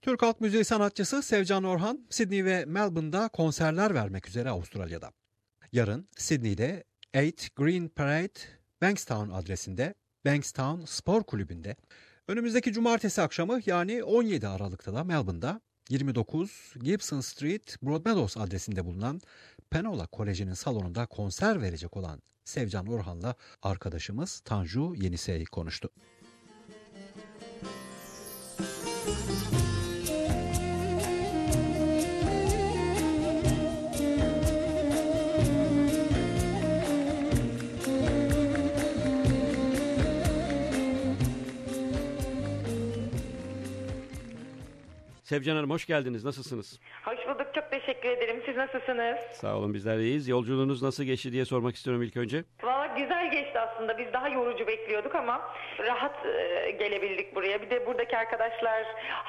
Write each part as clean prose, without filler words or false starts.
Türk halk müziği sanatçısı Sevcan Orhan, Sydney ve Melbourne'da konserler vermek üzere Avustralya'da. Yarın Sydney'de 8 Green Parade Bankstown adresinde Bankstown Spor Kulübü'nde, önümüzdeki cumartesi akşamı yani 17 Aralık'ta da Melbourne'da 29 Gibson Street Broadmeadows adresinde bulunan Penola Koleji'nin salonunda konser verecek olan Sevcan Orhan'la arkadaşımız Tanju Yenisey konuştu. Sevcan Hanım hoş geldiniz. Nasılsınız? Hoş bulduk. Çok teşekkür ederim. Siz nasılsınız? Sağ olun, bizler de iyiyiz. Yolculuğunuz nasıl geçti diye sormak istiyorum ilk önce. Valla güzel geçti aslında. Biz daha yorucu bekliyorduk ama rahat gelebildik buraya. Bir de buradaki arkadaşlar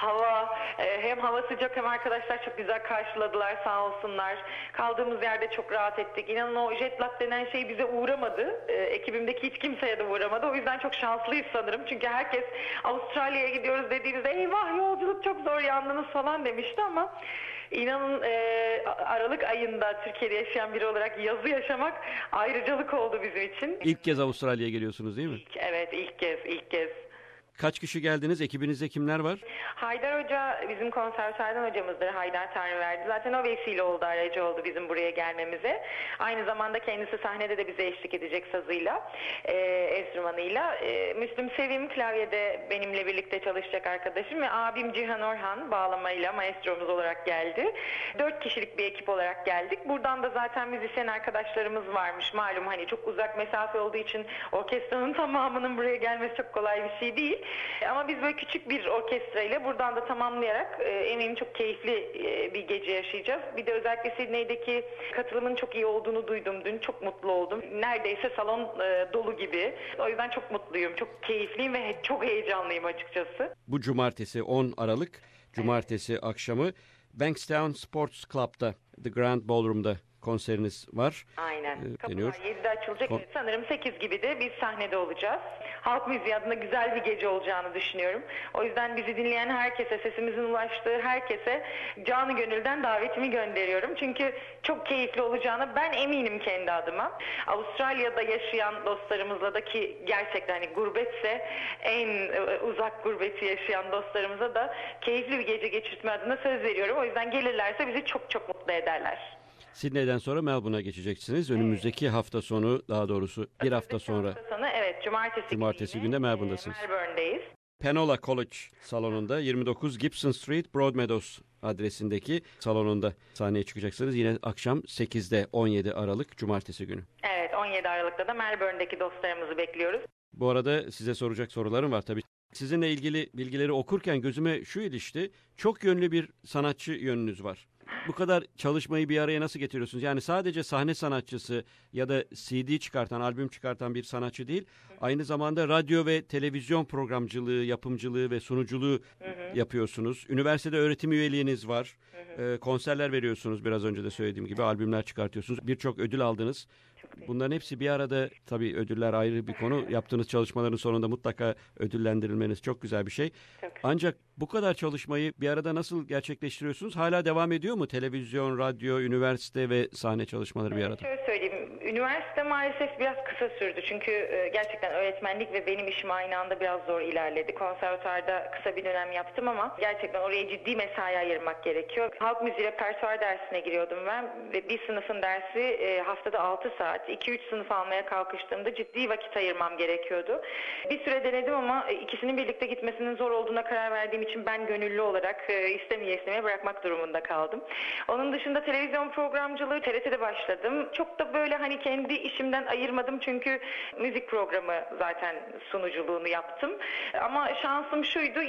hem hava sıcak hem arkadaşlar çok güzel karşıladılar sağ olsunlar. Kaldığımız yerde çok rahat ettik. İnanın o jet lag denen şey bize uğramadı. Ekibimdeki hiç kimseye de uğramadı. O yüzden çok şanslıyız sanırım. Çünkü herkes Avustralya'ya gidiyoruz dediğimizde eyvah yolculuk çok zor yandınız falan demişti ama İnanın Aralık ayında Türkiye'de yaşayan biri olarak yazı yaşamak ayrıcalık oldu bizim için. İlk kez Avustralya'ya geliyorsunuz değil mi? Evet, ilk kez. Kaç kişi geldiniz? Ekibinizde kimler var? Haydar Hoca bizim konservatuardan hocamızdır. Haydar Tanrıverdi. Zaten o vesile oldu, aracı oldu bizim buraya gelmemize. Aynı zamanda kendisi sahnede de bize eşlik edecek sazıyla, enstrümanıyla. Müslüm Sevim klavyede benimle birlikte çalışacak arkadaşım ve abim Cihan Orhan bağlamayla maestromuz olarak geldi. 4 kişilik bir ekip olarak geldik. Buradan da zaten müzisyen arkadaşlarımız varmış. Malum hani çok uzak mesafe olduğu için orkestranın tamamının buraya gelmesi çok kolay bir şey değil. Ama biz böyle küçük bir orkestra ile buradan da tamamlayarak eminim çok keyifli bir gece yaşayacağız. Bir de özellikle Sydney'deki katılımın çok iyi olduğunu duydum dün. Çok mutlu oldum. Neredeyse salon dolu gibi. O yüzden çok mutluyum. Çok keyifliyim ve çok heyecanlıyım açıkçası. Bu cumartesi 10 Aralık cumartesi akşamı Bankstown Sports Club'da The Grand Ballroom'da konseriniz var. Aynen. Kapılar 7'de açılacak. Sanırım 8 gibi de biz sahnede olacağız. Halk müziği adına güzel bir gece olacağını düşünüyorum. O yüzden bizi dinleyen herkese, sesimizin ulaştığı herkese canı gönülden davetimi gönderiyorum. Çünkü çok keyifli olacağına ben eminim kendi adıma. Avustralya'da yaşayan dostlarımızla da ki gerçekten hani gurbetse en uzak gurbeti yaşayan dostlarımıza da keyifli bir gece geçirtme adına söz veriyorum. O yüzden gelirlerse bizi çok çok mutlu ederler. Sydney'den sonra Melbourne'a geçeceksiniz. Önümüzdeki hafta sonu, daha doğrusu bir hafta sonra. Hafta sonu, evet, cumartesi günde Melbourne'dasınız. Melbourne'deyiz. Penola College salonunda 29 Gibson Street Broadmeadows adresindeki salonunda sahneye çıkacaksınız. Yine akşam 8'de 17 Aralık cumartesi günü. Evet, 17 Aralık'ta da Melbourne'deki dostlarımızı bekliyoruz. Bu arada size soracak sorularım var tabii. Sizinle ilgili bilgileri okurken gözüme şu ilişti. Çok yönlü bir sanatçı yönünüz var. Bu kadar çalışmayı bir araya nasıl getiriyorsunuz? Yani sadece sahne sanatçısı ya da CD çıkartan, albüm çıkartan bir sanatçı değil. Aynı zamanda radyo ve televizyon programcılığı, yapımcılığı ve sunuculuğu yapıyorsunuz. Üniversitede öğretim üyeliğiniz var. Konserler veriyorsunuz, biraz önce de söylediğim gibi. Albümler çıkartıyorsunuz. Birçok ödül aldınız. Bunların hepsi bir arada, tabii ödüller ayrı bir konu. Yaptığınız çalışmaların sonunda mutlaka ödüllendirilmeniz çok güzel bir şey. Ancak bu kadar çalışmayı bir arada nasıl gerçekleştiriyorsunuz? Hala devam ediyor mu televizyon, radyo, üniversite ve sahne çalışmaları bir arada? Şöyle söyleyeyim, üniversite maalesef biraz kısa sürdü. Çünkü gerçekten öğretmenlik ve benim işim aynı anda biraz zor ilerledi. Konservatuarda kısa bir dönem yaptım ama gerçekten oraya ciddi mesai ayırmak gerekiyor. Halk müziği repertuar dersine giriyordum ben ve bir sınıfın dersi haftada 6 saat. 2-3 sınıf almaya kalkıştığımda ciddi vakit ayırmam gerekiyordu. Bir süre denedim ama ikisinin birlikte gitmesinin zor olduğuna karar verdiğim için ben gönüllü olarak istemeye bırakmak durumunda kaldım. Onun dışında televizyon programcılığı TRT'de başladım. Çok da böyle hani kendi işimden ayırmadım çünkü müzik programı zaten sunuculuğunu yaptım. Ama şansım şuydu,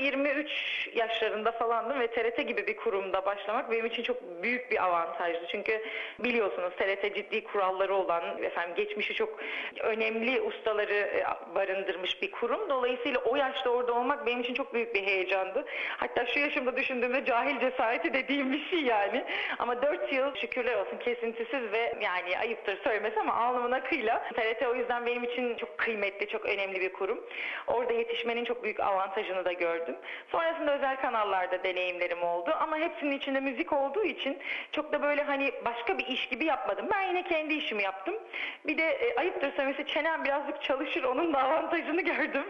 23 yaşlarında falandım ve TRT gibi bir kurumda başlamak benim için çok büyük bir avantajdı. Çünkü biliyorsunuz TRT ciddi kuralları olan, geçmişi çok önemli ustaları barındırmış bir kurum. Dolayısıyla o yaşta orada olmak benim için çok büyük bir heyecandı. Hatta şu yaşımda düşündüğümde cahil cesareti dediğim bir şey yani. Ama 4 yıl şükürler olsun kesintisiz ve yani ayıptır söylemesi ama alnımın akıyla. TRT o yüzden benim için çok kıymetli, çok önemli bir kurum. Orada yetişmenin çok büyük avantajını da gördüm. Sonrasında özel kanallarda deneyimlerim oldu ama hepsinin içinde müzik olduğu için çok da böyle hani başka bir iş gibi yapmadım. Ben yine kendi işimi yaptım. Bir de ayıptır söylemesi çenem birazcık çalışır, onun da avantajını gördüm.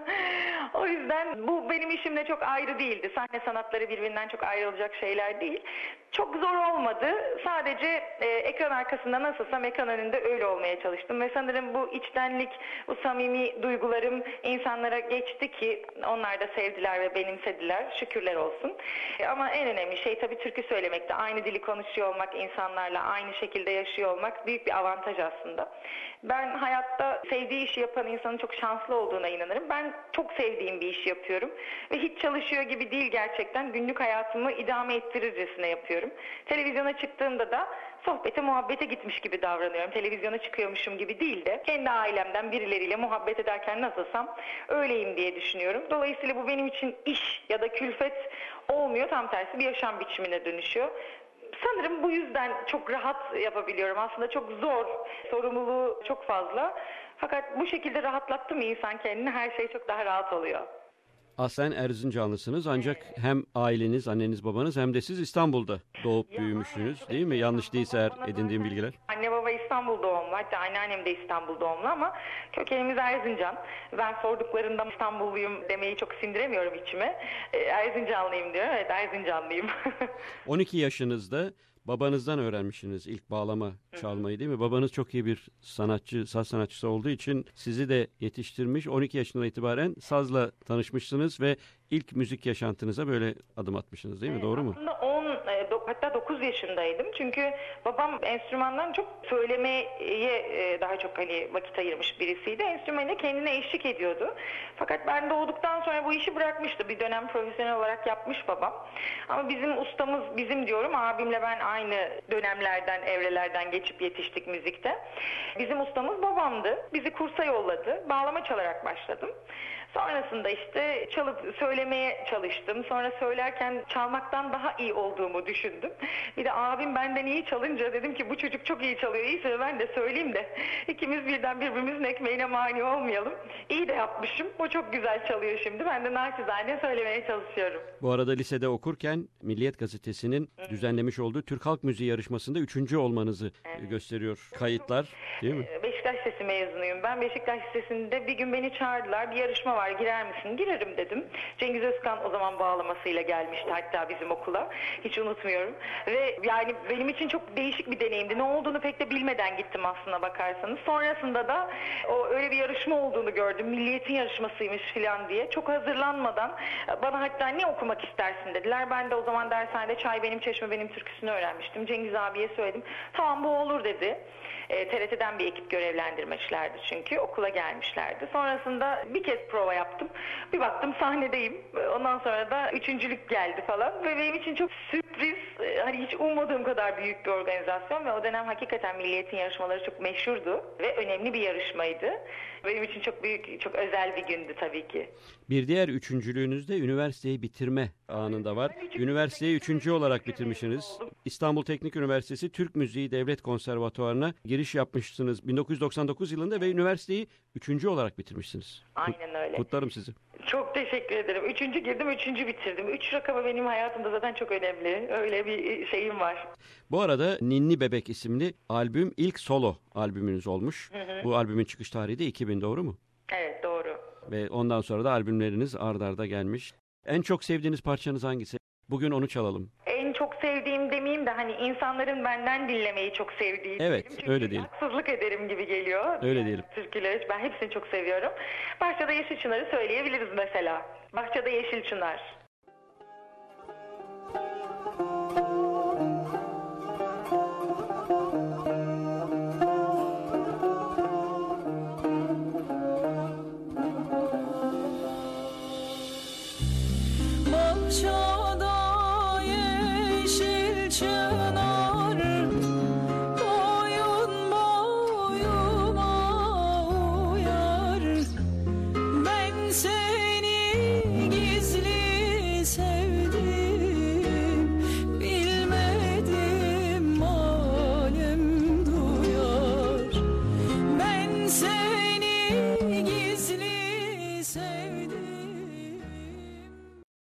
O yüzden bu benim işimle çok ayrı değildi. Sahne sanatları birbirinden çok ayrılacak şeyler değil. Çok zor olmadı. Sadece ekran arkasında nasılsam ekran önünde öyle olmaya çalıştım. Ve sanırım bu içtenlik, bu samimi duygularım insanlara geçti ki onlar da sevdiler ve benimsediler. Şükürler olsun. Ama en önemli şey tabii türkü söylemekte. Aynı dili konuşuyor olmak, insanlarla aynı şekilde yaşıyor olmak büyük bir avantaj aslında. Ben hayatta sevdiği işi yapan insanın çok şanslı olduğuna inanırım. Ben çok sevdiğim bir iş yapıyorum. Ve hiç çalışıyor gibi değil gerçekten. Günlük hayatımı idame ettirircesine yapıyorum. Televizyona çıktığımda da sohbete muhabbete gitmiş gibi davranıyorum. Televizyona çıkıyormuşum gibi değil de kendi ailemden birileriyle muhabbet ederken nasılsam öyleyim diye düşünüyorum. Dolayısıyla bu benim için iş ya da külfet olmuyor. Tam tersi bir yaşam biçimine dönüşüyor. Sanırım bu yüzden çok rahat yapabiliyorum. Aslında çok zor, sorumluluğu çok fazla. Fakat bu şekilde rahatlattı mı insan kendini her şey çok daha rahat oluyor. Aslen Erzincanlısınız ancak hem aileniz, anneniz, babanız hem de siz İstanbul'da doğup büyümüşsünüz değil mi? Yanlış değilse eğer edindiğim bilgiler. Anne baba İstanbul doğumlu, hatta anneannem de İstanbul doğumlu ama kökenimiz Erzincan. Ben sorduklarında İstanbulluyum demeyi çok sindiremiyorum içime. Erzincanlıyım diyor. Evet, Erzincanlıyım. 12 yaşınızda babanızdan öğrenmişsiniz ilk bağlama çalmayı değil mi? Babanız çok iyi bir sanatçı, saz sanatçısı olduğu için sizi de yetiştirmiş. 12 yaşından itibaren sazla tanışmışsınız ve ilk müzik yaşantınıza böyle adım atmışsınız değil mi? Doğru mu? Aslında 10, hatta 9 yaşındaydım. Çünkü babam enstrümandan çok söylemeye daha çok vakit ayırmış birisiydi. Enstrümanla kendine eşlik ediyordu. Fakat ben doğduktan sonra bu işi bırakmıştı. Bir dönem profesyonel olarak yapmış babam. Ama bizim ustamız, bizim diyorum, abimle ben aynı dönemlerden, evrelerden geçip yetiştik müzikte. Bizim ustamız babamdı. Bizi kursa yolladı. Bağlama çalarak başladım. Sonrasında işte çalıp söylemeye çalıştım. Sonra söylerken çalmaktan daha iyi olduğumu düşündüm. Bir de abim benden iyi çalınca dedim ki bu çocuk çok iyi çalıyor. İyiyse ben de söyleyeyim de ikimiz birden birbirimizin ekmeğine mani olmayalım. İyi de yapmışım. O çok güzel çalıyor şimdi. Ben de naçizane söylemeye çalışıyorum. Bu arada lisede okurken Milliyet Gazetesi'nin düzenlemiş olduğu Türk Halk Müziği yarışmasında 3. olmanızı gösteriyor kayıtlar değil mi? Beşiktaş Lisesi mezunuyum. Ben Beşiktaş Lisesi'nde bir gün beni çağırdılar. Bir yarışma var, girer misin? Girerim dedim. Cengiz Özkan o zaman bağlamasıyla gelmişti hatta bizim okula. Hiç unutmuyorum. Ve yani benim için çok değişik bir deneyimdi. Ne olduğunu pek de bilmeden gittim aslına bakarsanız. Sonrasında da öyle bir yarışma olduğunu gördüm. Milliyet'in yarışmasıymış filan diye. Çok hazırlanmadan bana hatta ne okumak istersin dediler. Ben de o zaman dershanede Çay Benim Çeşme Benim türküsünü öğrenmiştim. Cengiz abiye söyledim. Tamam bu olur dedi. TRT'den bir ekip görevlendirmişlerdi çünkü. Okula gelmişlerdi. Sonrasında bir kez prova yaptım. Bir baktım sahnedeyim. Ondan sonra da 3.'lük geldi falan. Ve benim için çok sürpriz, hani hiç ummadığım kadar büyük bir organizasyon ve o dönem hakikaten Milliyet'in yarışmaları çok meşhurdu ve önemli bir yarışmaydı. Benim için çok büyük, çok özel bir gündü tabii ki. Bir diğer üçüncülüğünüzde üniversiteyi bitirme anında var. Üniversiteyi 3. olarak bitirmişsiniz. İstanbul Teknik Üniversitesi Türk Müziği Devlet Konservatuvarı'na giriş yapmışsınız 1999 yılında ve üniversiteyi 3. olarak bitirmişsiniz. Aynen öyle. Kutlarım sizi. Çok teşekkür ederim. 3. girdim, 3. bitirdim. 3 rakamı benim hayatımda zaten çok önemli. Öyle bir şeyim var. Bu arada Ninni Bebek isimli albüm ilk solo albümünüz olmuş. Bu albümün çıkış tarihi de 2000, doğru mu? Evet, doğru. Ve ondan sonra da albümleriniz ard arda gelmiş. En çok sevdiğiniz parçanız hangisi? Bugün onu çalalım. En çok sevdiğim demeyeyim de hani insanların benden dinlemeyi çok sevdiği. Evet, çünkü öyle diyelim. haksızlık ederim gibi geliyor. Öyle diyelim. Türküleri ben hepsini çok seviyorum. Bahçede Yeşil Çınar'ı söyleyebiliriz mesela. Bahçede Yeşil Çınar. Bahçada yeşil çınar, boyun boyuna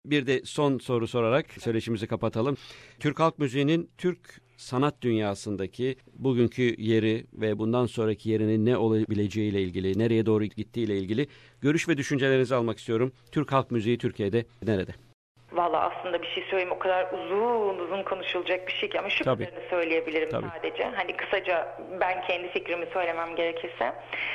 Bir de son soru sorarak söyleşimizi kapatalım. Türk halk müziğinin Türk sanat dünyasındaki bugünkü yeri ve bundan sonraki yerinin ne olabileceğiyle ilgili, nereye doğru gittiğiyle ilgili görüş ve düşüncelerinizi almak istiyorum. Türk halk müziği Türkiye'de nerede? Valla aslında bir şey söyleyeyim, o kadar uzun konuşulacak bir şey ki, ama şu kadarını söyleyebilirim sadece. Hani kısaca ben kendi fikrimi söylemem gerekirse.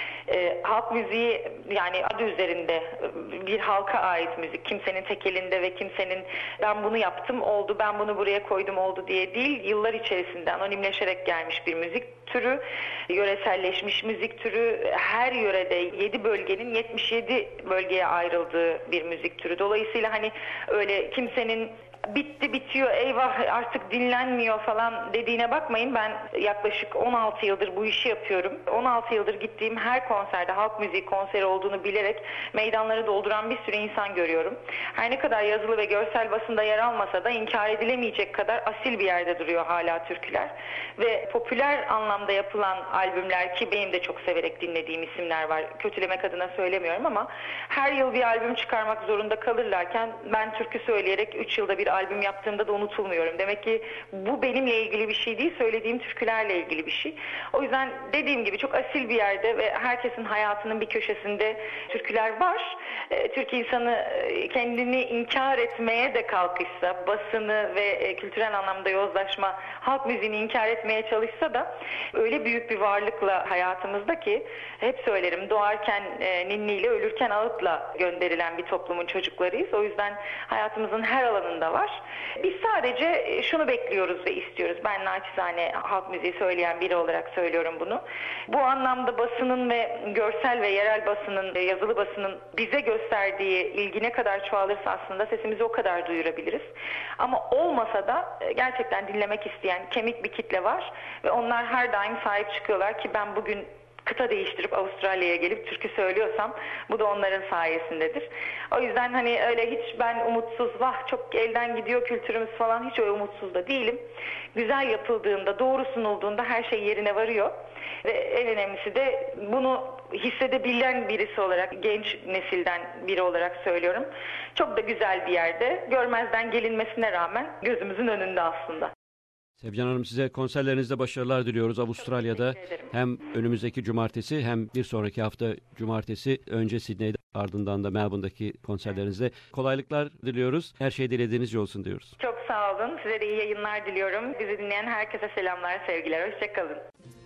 Halk müziği, yani adı üzerinde bir halka ait müzik. Kimsenin tek elinde ve kimsenin ben bunu yaptım oldu, ben bunu buraya koydum oldu diye değil. Yıllar içerisinde anonimleşerek gelmiş bir müzik türü, yöreselleşmiş müzik türü. Her yörede 7 bölgenin 77 bölgeye ayrıldığı bir müzik türü. Dolayısıyla hani öyle kimsenin bitti bitiyor eyvah artık dinlenmiyor falan dediğine bakmayın. Ben yaklaşık 16 yıldır bu işi yapıyorum. 16 yıldır gittiğim her konserde halk müziği konseri olduğunu bilerek meydanları dolduran bir sürü insan görüyorum. Her ne kadar yazılı ve görsel basında yer almasa da inkar edilemeyecek kadar asil bir yerde duruyor hala türküler. Ve popüler anlamda yapılan albümler, ki benim de çok severek dinlediğim isimler var. Kötülemek adına söylemiyorum ama her yıl bir albüm çıkarmak zorunda kalırlarken ben türkü söyleyerek 3 yılda bir albüm yaptığımda da unutulmuyorum. Demek ki bu benimle ilgili bir şey değil, söylediğim türkülerle ilgili bir şey. O yüzden dediğim gibi çok asil bir yerde ve herkesin hayatının bir köşesinde türküler var. Türk insanı kendini inkar etmeye de kalkışsa, basını ve kültürel anlamda yozlaşma, halk müziğini inkar etmeye çalışsa da öyle büyük bir varlıkla hayatımızda ki, hep söylerim, doğarken ninniyle, ölürken ağıtla gönderilen bir toplumun çocuklarıyız. O yüzden hayatımızın her alanında var. Biz sadece şunu bekliyoruz ve istiyoruz. Ben naçizane halk müziği söyleyen biri olarak söylüyorum bunu. Bu anlamda basının ve görsel ve yerel basının, yazılı basının bize gösterdiği ilgi ne kadar çoğalırsa aslında sesimizi o kadar duyurabiliriz. Ama olmasa da gerçekten dinlemek isteyen kemik bir kitle var ve onlar her daim sahip çıkıyorlar ki ben bugün kıta değiştirip Avustralya'ya gelip türkü söylüyorsam bu da onların sayesindedir. O yüzden hani öyle hiç ben umutsuz, vah çok elden gidiyor kültürümüz falan, hiç öyle umutsuz da değilim. Güzel yapıldığında, doğru sunulduğunda her şey yerine varıyor. Ve en önemlisi de bunu hissedebilen birisi olarak, genç nesilden biri olarak söylüyorum. Çok da güzel bir yerde, görmezden gelinmesine rağmen gözümüzün önünde aslında. Sevcan Hanım, size konserlerinizde başarılar diliyoruz Avustralya'da. Hem önümüzdeki cumartesi hem bir sonraki hafta cumartesi, önce Sydney'de ardından da Melbourne'daki konserlerinizde kolaylıklar diliyoruz. Her şey dilediğiniz gibi olsun diyoruz. Çok sağ olun. Size de iyi yayınlar diliyorum. Bizi dinleyen herkese selamlar, sevgiler. Hoşçakalın.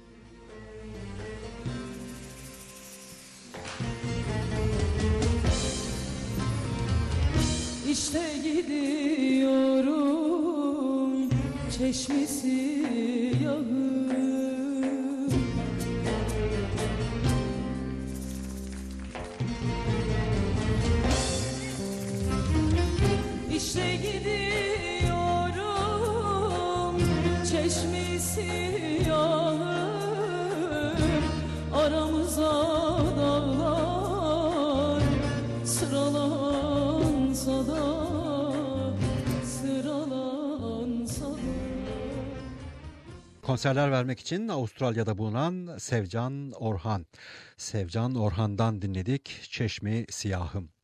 İşte gidiyorum çeşmesi yağı, İşte gidiyorum çeşmesi yağı, aramıza dağlar sıralansa da, sıralansa da. Konserler vermek için Avustralya'da bulunan Sevcan Orhan. Sevcan Orhan'dan dinledik Çeşmi Siyahım.